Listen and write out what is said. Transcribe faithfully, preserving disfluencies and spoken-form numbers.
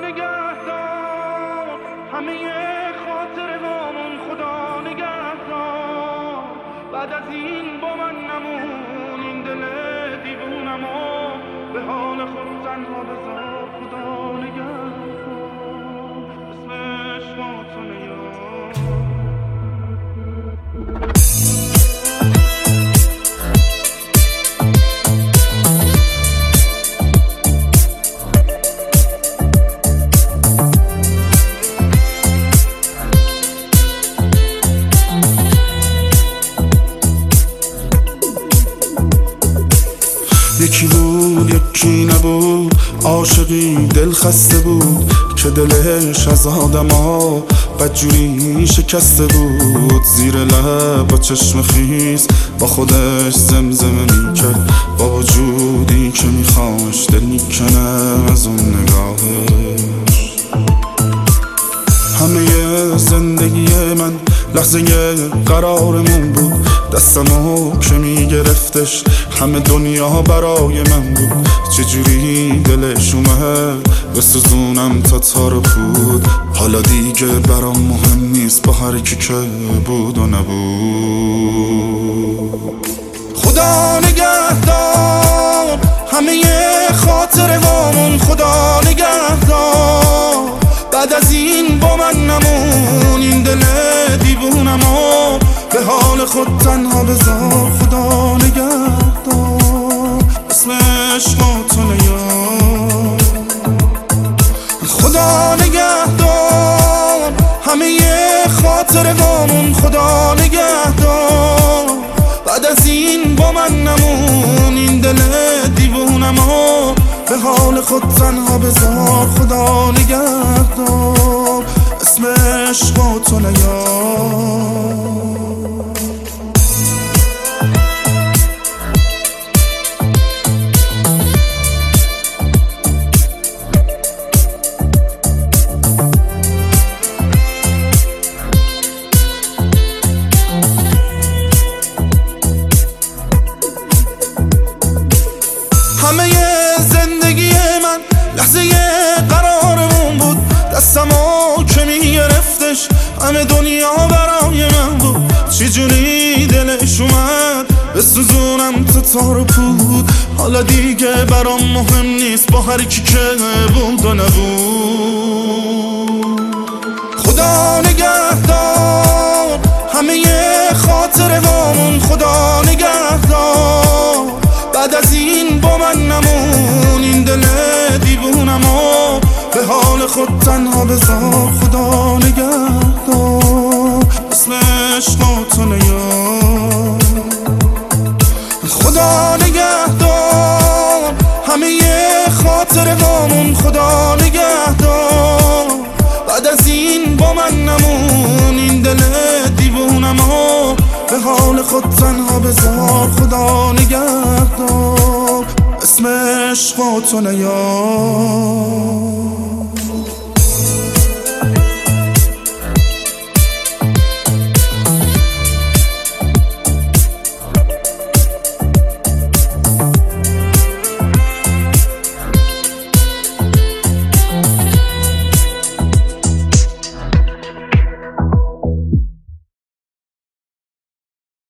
نگهدار همه خاطرهامون، خدا نگهدار. بعد از این با من نمون، این دل دیوونمو به حال خود تنها بذار، خدا نگهدار. اسمش ما تو نیار. یکی بود یکی نبود، عاشقی دل خسته بود که دلش از آدما بدجوری شکسته بود. زیر لب با چشم خیز با خودش زمزمه میکرد، با وجودی که میخواش دل میکنه از اون نگاهش. همه زندگی من لحظه قرارمون بود، دستمو که میگرفتش همه دنیا برای من بود. چجوری دلش اومد بسوزونم تا تار پود، حالا دیگه برام مهم نیست با هر کی که بود و نبود. خدا نگهدار همه خاطرهامون، خدا نگهدار. بعد از این با من نمون، این دل دیوونمو به حال خود تنها بذار، خدا نگهدار. اسمش ما تو نیار. خدا نگهدار همه خاطرهامون، خدا نگهدار. بعد از این با من نمون، این دل دیوونمو به حال خود تنها بذار، خدا نگهدار. اسمش ما تو نیار. همه زندگی من لحظه قرارمون بود، دستمو که میگرفتش همه دنیا برای من بود. چجوری دلش اومد بسوزونم تا تار و پود، حالا دیگه برام مهم نیست با هر کی که بود و نبود. خدا نگهدار همه خاطرهامون، خدا نگهدار. بعد از این با من نمون، این دل دیوونمو به حال خود تنها بذار، خدا نگهدار. اسمش ما تو نیار. خدا نگهدار همه خاطرهامون، خدا نگهدار. بعد از این با من نمون، این دل دیوونمو به حال خود تنها بذار، خدا نگهدار. اسمش ما تو نیار.